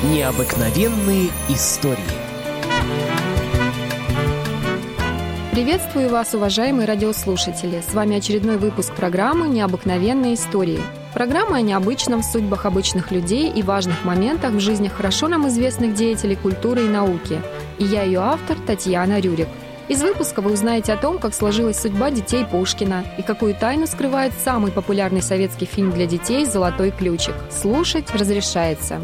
Необыкновенные истории. Приветствую вас, уважаемые радиослушатели! С вами очередной выпуск программы «Необыкновенные истории». Программа о необычном, судьбах обычных людей и важных моментах в жизнях хорошо нам известных деятелей культуры и науки. И я ее автор Татьяна Рюрик. Из выпуска вы узнаете о том, как сложилась судьба детей Пушкина и какую тайну скрывает самый популярный советский фильм для детей «Золотой ключик». Слушать разрешается.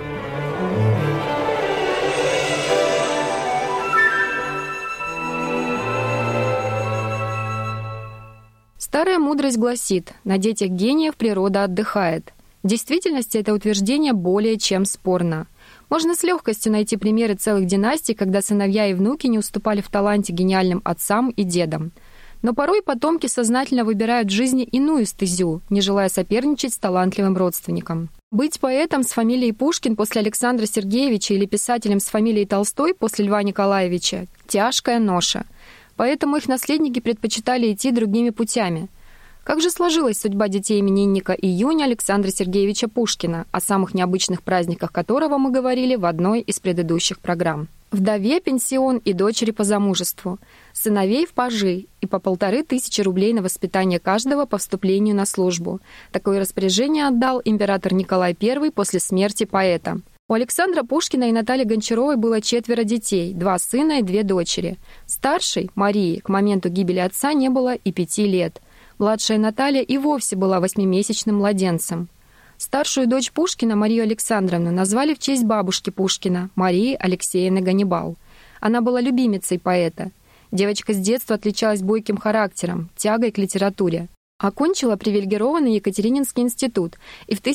Старая мудрость гласит: на детях гениев природа отдыхает. В действительности это утверждение более чем спорно. Можно с легкостью найти примеры целых династий, когда сыновья и внуки не уступали в таланте гениальным отцам и дедам. Но порой потомки сознательно выбирают в жизни иную стезю, не желая соперничать с талантливым родственником. Быть поэтом с фамилией Пушкин после Александра Сергеевича или писателем с фамилией Толстой после Льва Николаевича – тяжкая ноша. Поэтому их наследники предпочитали идти другими путями. Как же сложилась судьба детей именинника июня Александра Сергеевича Пушкина, о самых необычных праздниках которого мы говорили в одной из предыдущих программ? Вдове пенсион и дочери по замужеству, сыновей в пажи и по 1500 рублей на воспитание каждого по вступлению на службу. Такое распоряжение отдал император Николай I после смерти поэта. У Александра Пушкина и Натальи Гончаровой было 4 детей, 2 сына и 2 дочери. Старшей, Марии, к моменту гибели отца не было и 5 лет. Младшая Наталья и вовсе была 8-месячным младенцем. Старшую дочь Пушкина, Марию Александровну, назвали в честь бабушки Пушкина, Марии Алексеевны Ганнибал. Она была любимицей поэта. Девочка с детства отличалась бойким характером, тягой к литературе. Окончила привилегированный Екатерининский институт и в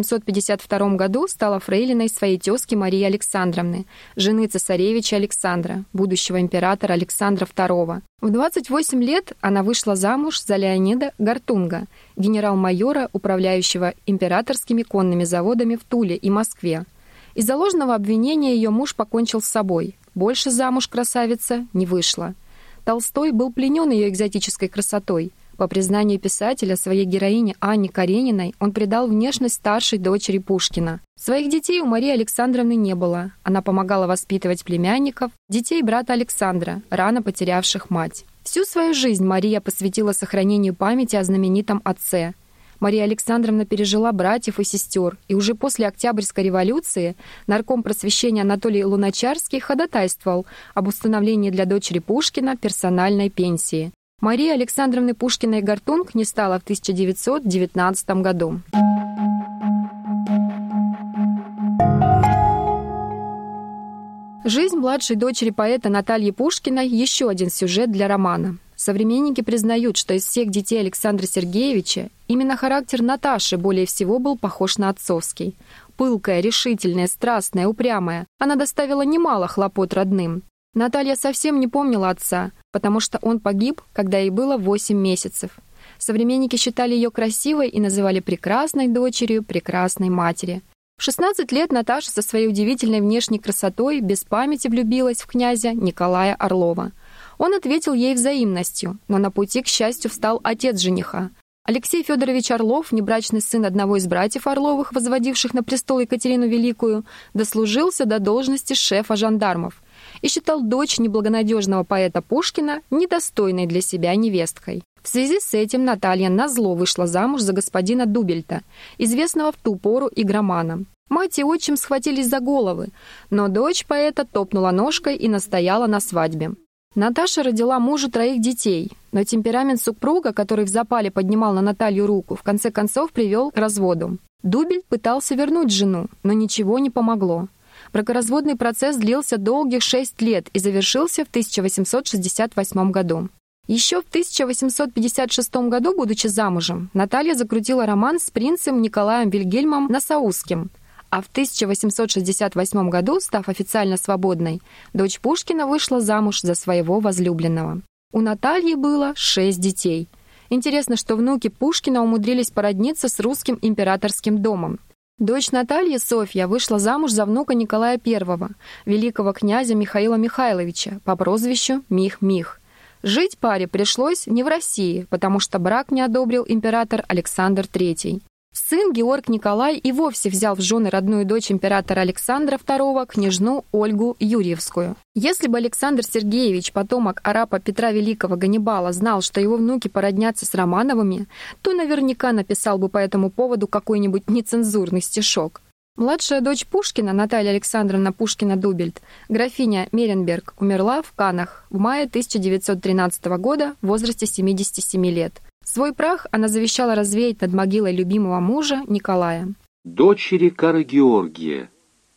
1852 году стала фрейлиной своей тезки Марии Александровны, жены цесаревича Александра, будущего императора Александра II. В 28 лет она вышла замуж за Леонида Гартунга, генерал-майора, управляющего императорскими конными заводами в Туле и Москве. Из-за ложного обвинения ее муж покончил с собой. Больше замуж красавица не вышла. Толстой был пленен ее экзотической красотой. По признанию писателя, своей героине Анне Карениной он придал внешность старшей дочери Пушкина. Своих детей у Марии Александровны не было. Она помогала воспитывать племянников, детей брата Александра, рано потерявших мать. Всю свою жизнь Мария посвятила сохранению памяти о знаменитом отце. Мария Александровна пережила братьев и сестер, и уже после Октябрьской революции нарком просвещения Анатолий Луначарский ходатайствовал об установлении для дочери Пушкина персональной пенсии. Марии Александровны Пушкиной-Гартунг не стало в 1919 году. Жизнь младшей дочери поэта Натальи Пушкиной – еще один сюжет для романа. Современники признают, что из всех детей Александра Сергеевича именно характер Наташи более всего был похож на отцовский. Пылкая, решительная, страстная, упрямая, она доставила немало хлопот родным. Наталья совсем не помнила отца, потому что он погиб, когда ей было 8 месяцев. Современники считали ее красивой и называли прекрасной дочерью прекрасной матери. В 16 лет Наташа со своей удивительной внешней красотой без памяти влюбилась в князя Николая Орлова. Он ответил ей взаимностью, но на пути, к счастью, встал отец жениха. Алексей Федорович Орлов, внебрачный сын одного из братьев Орловых, возводивших на престол Екатерину Великую, дослужился до должности шефа жандармов и считал дочь неблагонадежного поэта Пушкина недостойной для себя невесткой. В связи с этим Наталья назло вышла замуж за господина Дубельта, известного в ту пору игроманом. Мать и отчим схватились за головы, но дочь поэта топнула ножкой и настояла на свадьбе. Наташа родила мужу 3 детей, но темперамент супруга, который в запале поднимал на Наталью руку, в конце концов привел к разводу. Дубельт пытался вернуть жену, но ничего не помогло. Бракоразводный процесс длился долгих 6 лет и завершился в 1868 году. Еще в 1856 году, будучи замужем, Наталья закрутила роман с принцем Николаем Вильгельмом Нассаусским, а в 1868 году, став официально свободной, дочь Пушкина вышла замуж за своего возлюбленного. У Натальи было 6 детей. Интересно, что внуки Пушкина умудрились породниться с русским императорским домом. Дочь Натальи, Софья, вышла замуж за внука Николая I, великого князя Михаила Михайловича, по прозвищу Мих-Мих. Жить паре пришлось не в России, потому что брак не одобрил император Александр III. Сын Георг Николай и вовсе взял в жены родную дочь императора Александра II, княжну Ольгу Юрьевскую. Если бы Александр Сергеевич, потомок арапа Петра Великого Ганнибала, знал, что его внуки породнятся с Романовыми, то наверняка написал бы по этому поводу какой-нибудь нецензурный стишок. Младшая дочь Пушкина, Наталья Александровна Пушкина-Дубельт, графиня Меренберг, умерла в Каннах в мае 1913 года в возрасте 77 лет. Свой прах она завещала развеять над могилой любимого мужа Николая. Дочери Кара Георгия.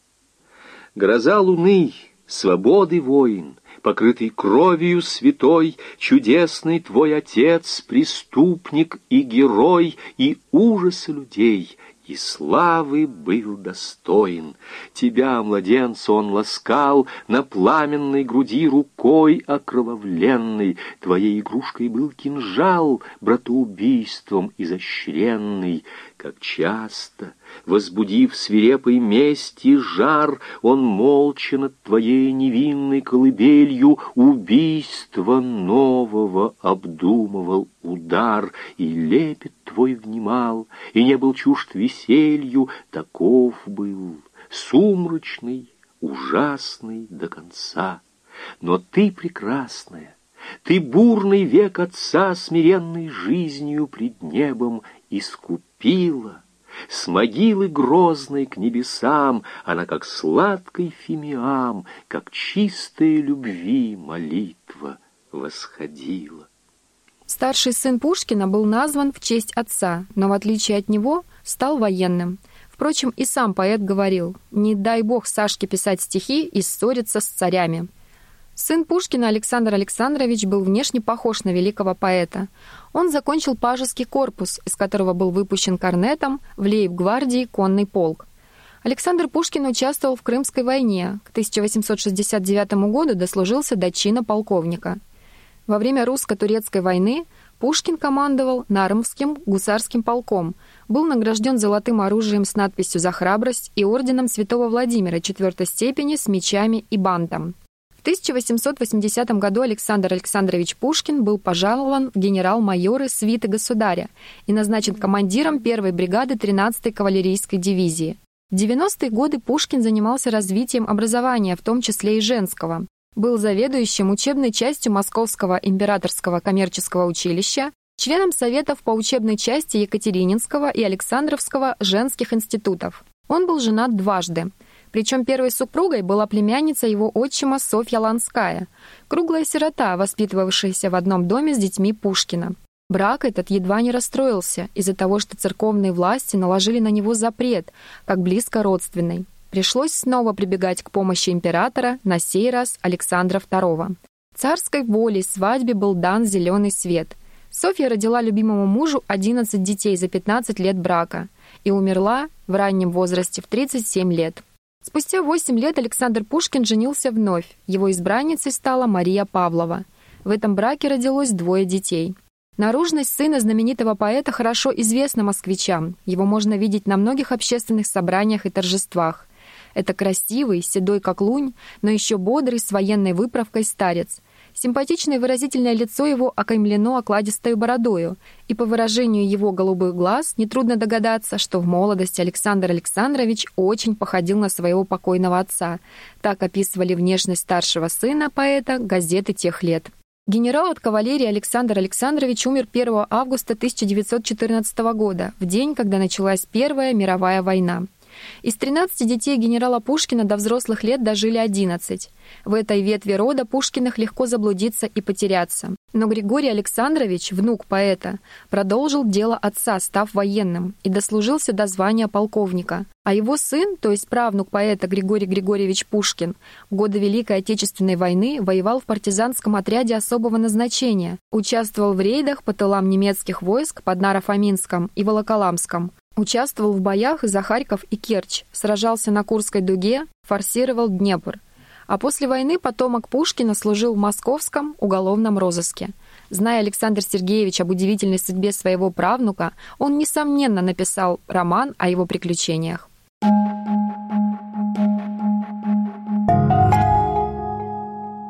Гроза луны, свободы воин, покрытый кровью святой, чудесный твой отец, преступник и герой, и ужаса людей, и славы был достоин. Тебя, младенца, он ласкал на пламенной груди рукой окровавленной. Твоей игрушкой был кинжал, братоубийством изощренный. Как часто, возбудив свирепой мести жар, он молча над твоей невинной колыбелью убийство нового обдумывал удар, и лепет твой внимал, и не был чужд веселью, таков был, сумрачный, ужасный до конца. Но ты прекрасная, ты бурный век отца, смиренной жизнью пред небом искупила. С могилы грозной к небесам она, как сладкий фимиам, как чистая любви молитва, восходила. Старший сын Пушкина был назван в честь отца, но в отличие от него стал военным. Впрочем, и сам поэт говорил: «Не дай бог Сашке писать стихи и ссориться с царями». Сын Пушкина Александр Александрович был внешне похож на великого поэта. Он закончил пажеский корпус, из которого был выпущен корнетом в лейб-гвардии конный полк. Александр Пушкин участвовал в Крымской войне, к 1869 году дослужился до чина полковника. Во время русско-турецкой войны Пушкин командовал Нармским гусарским полком, был награжден золотым оружием с надписью «За храбрость» и орденом Святого Владимира 4-й степени с мечами и бантом. В 1880 году Александр Александрович Пушкин был пожалован в генерал-майоры свиты государя и назначен командиром 1-й бригады 13-й кавалерийской дивизии. В 90-е годы Пушкин занимался развитием образования, в том числе и женского. Был заведующим учебной частью Московского императорского коммерческого училища, членом советов по учебной части Екатерининского и Александровского женских институтов. Он был женат дважды. Причем первой супругой была племянница его отчима Софья Ланская, круглая сирота, воспитывавшаяся в одном доме с детьми Пушкина. Брак этот едва не расстроился из-за того, что церковные власти наложили на него запрет, как близко родственный. Пришлось снова прибегать к помощи императора, на сей раз Александра II. Царской волей свадьбе был дан зеленый свет. Софья родила любимому мужу 11 детей за 15 лет брака и умерла в раннем возрасте в 37 лет. Спустя 8 лет Александр Пушкин женился вновь. Его избранницей стала Мария Павлова. В этом браке родилось 2 детей. Наружность сына знаменитого поэта хорошо известна москвичам. Его можно видеть на многих общественных собраниях и торжествах. Это красивый, седой как лунь, но еще бодрый, с военной выправкой старец. Симпатичное и выразительное лицо его окаймлено окладистой бородою, и по выражению его голубых глаз нетрудно догадаться, что в молодости Александр Александрович очень походил на своего покойного отца. Так описывали внешность старшего сына поэта газеты тех лет. Генерал от кавалерии Александр Александрович умер 1 августа 1914 года, в день, когда началась Первая мировая война. Из 13 детей генерала Пушкина до взрослых лет дожили 11. В этой ветви рода Пушкиных легко заблудиться и потеряться. Но Григорий Александрович, внук поэта, продолжил дело отца, став военным, и дослужился до звания полковника. А его сын, то есть правнук поэта Григорий Григорьевич Пушкин, в годы Великой Отечественной войны воевал в партизанском отряде особого назначения, участвовал в рейдах по тылам немецких войск под Наро-Фоминском и Волоколамском, участвовал в боях за Харьков и Керчь, сражался на Курской дуге, форсировал Днепр. А после войны потомок Пушкина служил в московском уголовном розыске. Зная Александр Сергеевич об удивительной судьбе своего правнука, он, несомненно, написал роман о его приключениях.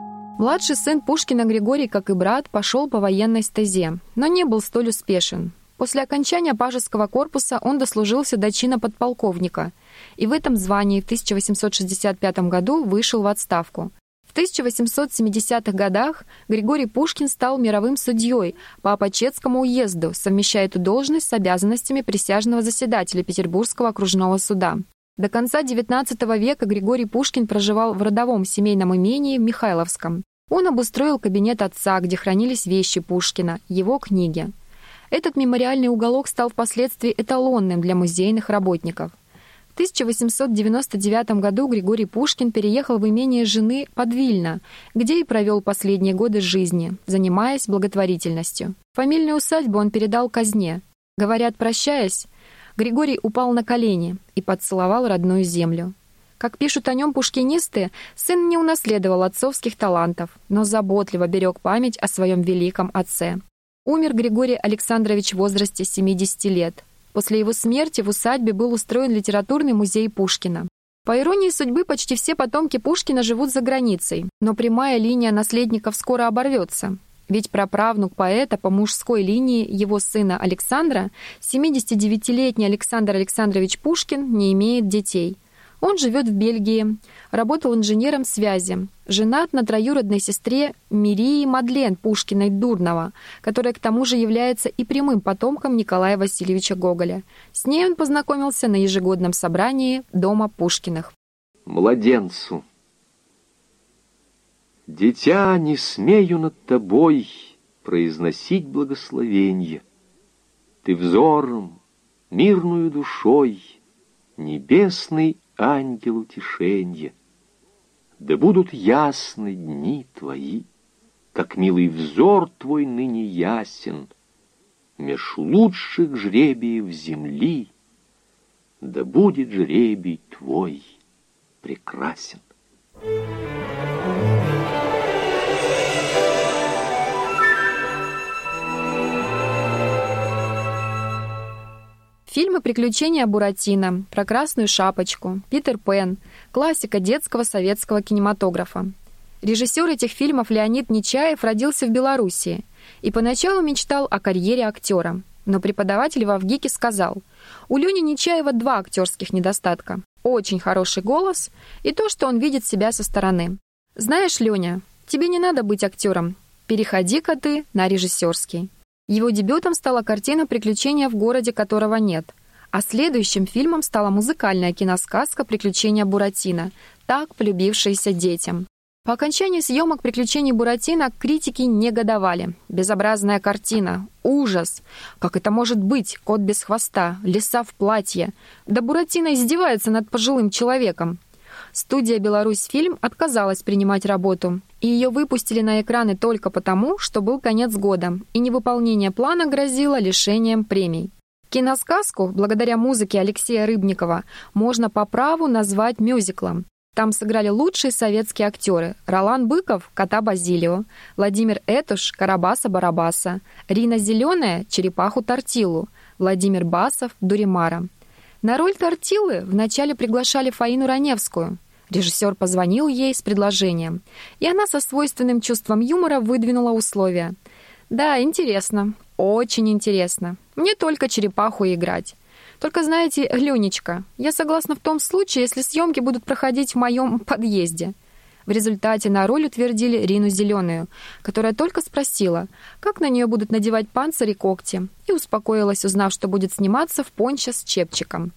Младший сын Пушкина Григорий, как и брат, пошел по военной стезе, но не был столь успешен. После окончания Пажеского корпуса он дослужился до чина подполковника и в этом звании в 1865 году вышел в отставку. В 1870-х годах Григорий Пушкин стал мировым судьей по Опочецкому уезду, совмещая эту должность с обязанностями присяжного заседателя Петербургского окружного суда. До конца XIX века Григорий Пушкин проживал в родовом семейном имении в Михайловском. Он обустроил кабинет отца, где хранились вещи Пушкина, его книги. Этот мемориальный уголок стал впоследствии эталонным для музейных работников. В 1899 году Григорий Пушкин переехал в имение жены под Вильно, где и провел последние годы жизни, занимаясь благотворительностью. Фамильную усадьбу он передал казне. Говорят, прощаясь, Григорий упал на колени и поцеловал родную землю. Как пишут о нем пушкинисты, сын не унаследовал отцовских талантов, но заботливо берег память о своем великом отце. Умер Григорий Александрович в возрасте 70 лет. После его смерти в усадьбе был устроен литературный музей Пушкина. По иронии судьбы, почти все потомки Пушкина живут за границей, но прямая линия наследников скоро оборвется. Ведь праправнук поэта по мужской линии его сына Александра, 79-летний Александр Александрович Пушкин, не имеет детей. Он живет в Бельгии, работал инженером связи, женат на троюродной сестре Мирии Мадлен Пушкиной-Дурнова, которая к тому же является и прямым потомком Николая Васильевича Гоголя. С ней он познакомился на ежегодном собрании Дома Пушкиных. Младенцу. Дитя, не смею над тобой произносить благословенье. Ты взором, мирную душой, небесный ангел утешенья. Да будут ясны дни твои, как милый взор твой ныне ясен, меж лучших жребиев земли, да будет жребий твой прекрасен. Фильмы «Приключения Буратино», «Про красную шапочку», «Питер Пен» — классика детского советского кинематографа. Режиссер этих фильмов Леонид Нечаев родился в Белоруссии и поначалу мечтал о карьере актера. Но преподаватель в ВГИКе сказал: у Лени Нечаева два актерских недостатка — очень хороший голос и то, что он видит себя со стороны. Знаешь, Леня, тебе не надо быть актером, переходи-ка ты на режиссерский. Его дебютом стала картина «Приключения в городе, которого нет», а следующим фильмом стала музыкальная киносказка «Приключения Буратино», так полюбившаяся детям. По окончании съемок «Приключений Буратино» критики негодовали. Безобразная картина, ужас. Как это может быть? Кот без хвоста, лиса в платье. Да Буратино издевается над пожилым человеком. Студия «Беларусьфильм» отказалась принимать работу, и ее выпустили на экраны только потому, что был конец года, и невыполнение плана грозило лишением премий. Киносказку, благодаря музыке Алексея Рыбникова, можно по праву назвать мюзиклом. Там сыграли лучшие советские актеры: Ролан Быков — кота Базилио, Владимир Этуш — Карабаса-Барабаса, Рина Зеленая — черепаху Тортилу, Владимир Басов — Дуримара. На роль Тортилы вначале приглашали Фаину Раневскую. Режиссер позвонил ей с предложением, и она со свойственным чувством юмора выдвинула условия. «Да, интересно, очень интересно. Мне только черепаху играть. Только, знаете, Ленечка, я согласна в том случае, если съемки будут проходить в моем подъезде». В результате на роль утвердили Рину Зеленую, которая только спросила, как на нее будут надевать панцирь и когти, и успокоилась, узнав, что будет сниматься в пончо с чепчиком.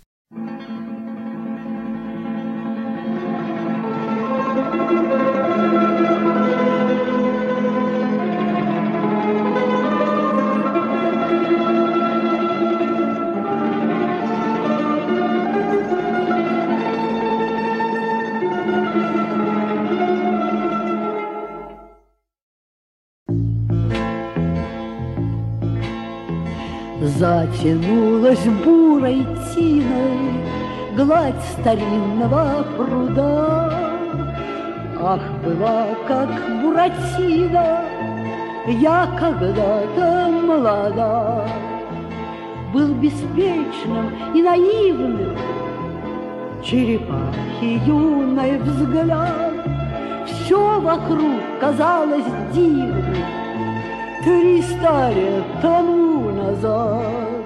Затянулась бурой тиной гладь старинного пруда. Ах, была как Буратино я когда-то молода. Был беспечным и наивным черепахи юный взгляд. Все вокруг казалось дивным 300 лет тому назад.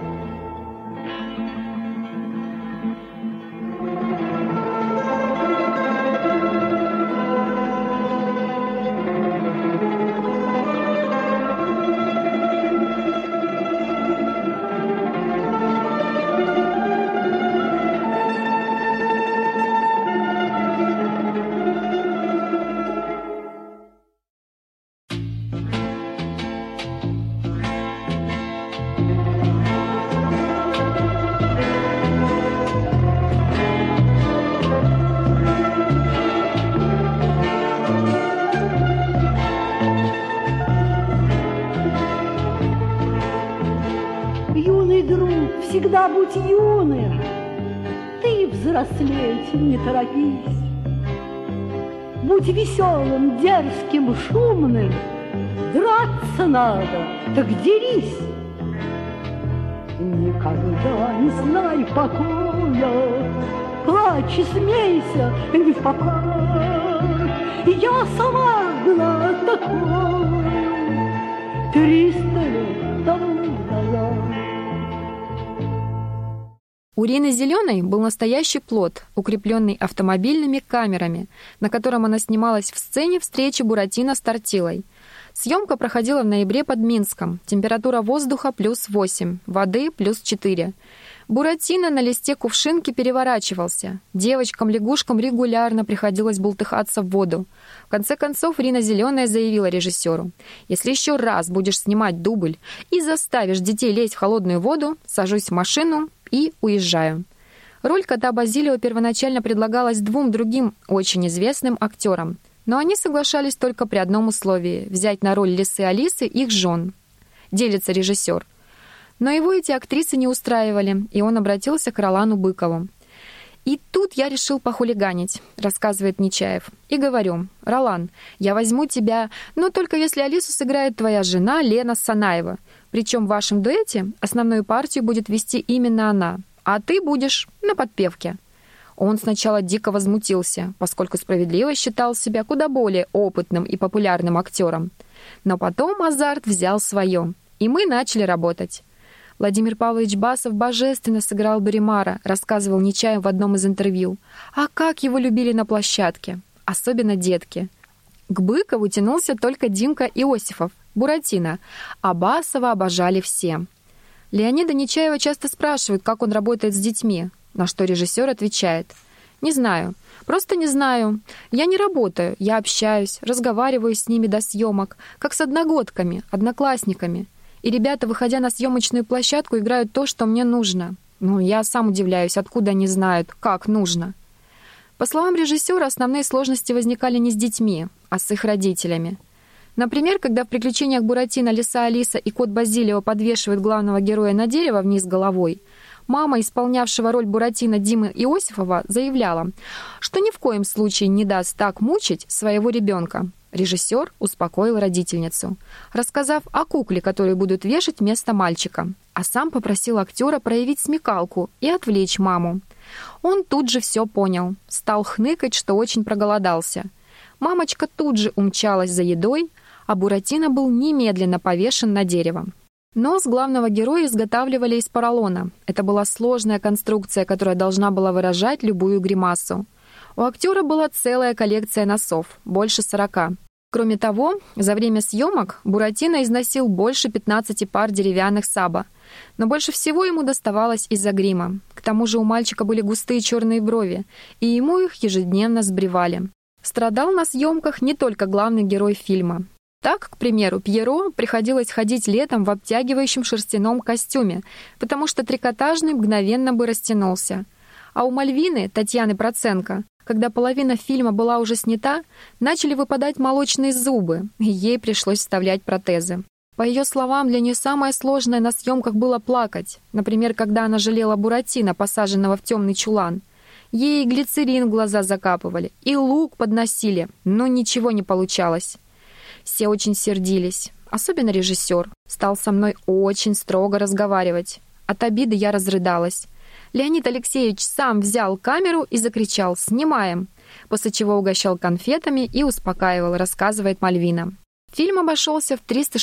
всегда будь юным, ты взрослеть не торопись. Будь веселым, дерзким, шумным, драться надо, так дерись. Никогда не знай покоя, плачь и смейся не в попад. Я сама была такой 300 лет тому назад. У Рины Зеленой был настоящий плот, укрепленный автомобильными камерами, на котором она снималась в сцене встречи Буратино с Тортилой. Съемка проходила в ноябре под Минском. Температура воздуха +8, воды +4. Буратино на листе кувшинки переворачивался. Девочкам-лягушкам регулярно приходилось бултыхаться в воду. В конце концов, Рина Зеленая заявила режиссеру: «Если еще раз будешь снимать дубль и заставишь детей лезть в холодную воду, сажусь в машину и уезжаю». Роль кота Базилио первоначально предлагалась 2 другим очень известным актерам, но они соглашались только при одном условии — взять на роль лисы Алисы их жен. Делится режиссер. Но его эти актрисы не устраивали, и он обратился к Ролану Быкову. «И тут я решил похулиганить», — рассказывает Нечаев. «И говорю: Ролан, я возьму тебя, но только если Алису сыграет твоя жена Лена Санаева. Причем в вашем дуэте основную партию будет вести именно она, а ты будешь на подпевке». Он сначала дико возмутился, поскольку справедливо считал себя куда более опытным и популярным актером. Но потом азарт взял свое, и мы начали работать. Владимир Павлович Басов божественно сыграл Дуримара, рассказывал Нечаев в одном из интервью. А как его любили на площадке, особенно детки. К Быкову тянулся только Димка Иосифов, Буратино, а Басова обожали все. Леонида Нечаева часто спрашивают, как он работает с детьми, на что режиссер отвечает: «Не знаю, просто не знаю. Я не работаю, я общаюсь, разговариваю с ними до съемок, как с одногодками, одноклассниками. И ребята, выходя на съемочную площадку, играют то, что мне нужно. Ну, я сам удивляюсь, откуда они знают, как нужно». По словам режиссера, основные сложности возникали не с детьми, а с их родителями. Например, когда в «Приключениях Буратино» лиса Алиса и кот Базилио подвешивают главного героя на дерево вниз головой, мама, исполнявшего роль Буратино Димы Иосифова, заявляла, что ни в коем случае не даст так мучить своего ребенка. Режиссер успокоил родительницу, рассказав о кукле, которую будут вешать вместо мальчика, а сам попросил актера проявить смекалку и отвлечь маму. Он тут же все понял, стал хныкать, что очень проголодался. Мамочка тут же умчалась за едой, а Буратино был немедленно повешен на дерево. Нос главного героя изготавливали из поролона. Это была сложная конструкция, которая должна была выражать любую гримасу. У актера была целая коллекция носов, больше 40. Кроме того, за время съемок Буратино износил больше 15 пар деревянных саба. Но больше всего ему доставалось из-за грима. К тому же у мальчика были густые черные брови, и ему их ежедневно сбривали. Страдал на съемках не только главный герой фильма. Так, к примеру, Пьеро приходилось ходить летом в обтягивающем шерстяном костюме, потому что трикотажный мгновенно бы растянулся. А у Мальвины, Татьяны Проценко, когда половина фильма была уже снята, начали выпадать молочные зубы, и ей пришлось вставлять протезы. По ее словам, для нее самое сложное на съемках было плакать. Например, когда она жалела Буратино, посаженного в темный чулан. Ей и глицерин в глаза закапывали, и лук подносили, но ничего не получалось. Все очень сердились, особенно режиссер. Стал со мной очень строго разговаривать. От обиды я разрыдалась. Леонид Алексеевич сам взял камеру и закричал «Снимаем!», после чего угощал конфетами и успокаивал, рассказывает Мальвина. Фильм обошелся в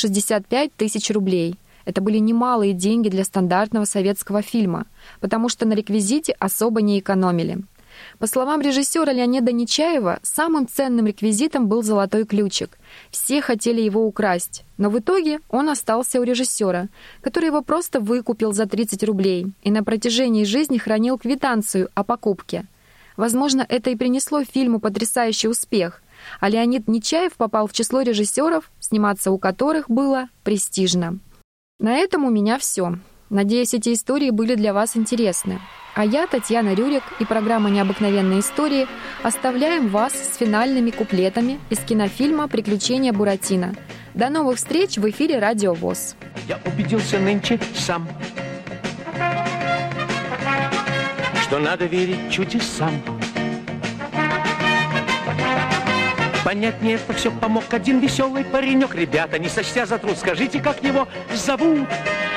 365 тысяч рублей. Это были немалые деньги для стандартного советского фильма, потому что на реквизите особо не экономили. По словам режиссера Леонида Нечаева, самым ценным реквизитом был золотой ключик. Все хотели его украсть, но в итоге он остался у режиссера, который его просто выкупил за 30 рублей и на протяжении жизни хранил квитанцию о покупке. Возможно, это и принесло фильму потрясающий успех, а Леонид Нечаев попал в число режиссеров, сниматься у которых было престижно. На этом у меня все. Надеюсь, эти истории были для вас интересны. А я, Татьяна Рюрик, и программа «Необыкновенные истории» оставляем вас с финальными куплетами из кинофильма «Приключения Буратино». До новых встреч в эфире Радио ВОС. Я убедился нынче сам. что надо верить чудесам. Понятнее это все помог один веселый паренек. Ребята, не сочтя за труд, скажите, как его зовут?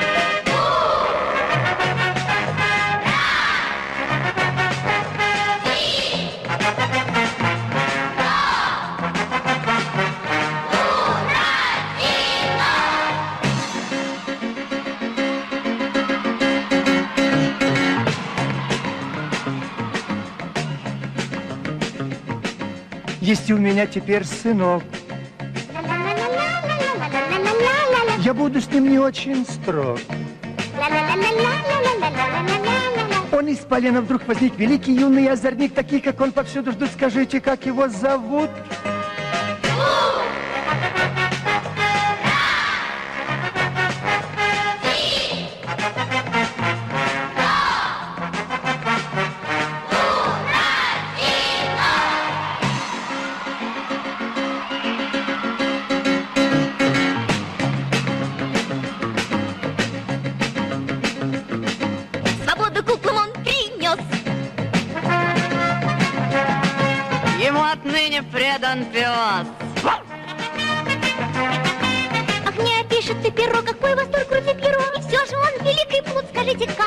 Есть у меня теперь сынок. Я буду с ним не очень строг. Он из полена вдруг возник, великий юный озорник, такие, как он, повсюду ждут. Скажите, как его зовут? Предан пес. Ах, не опишет ты перо, какой восторг крутит перо. И все же он великий плут, скажите, как?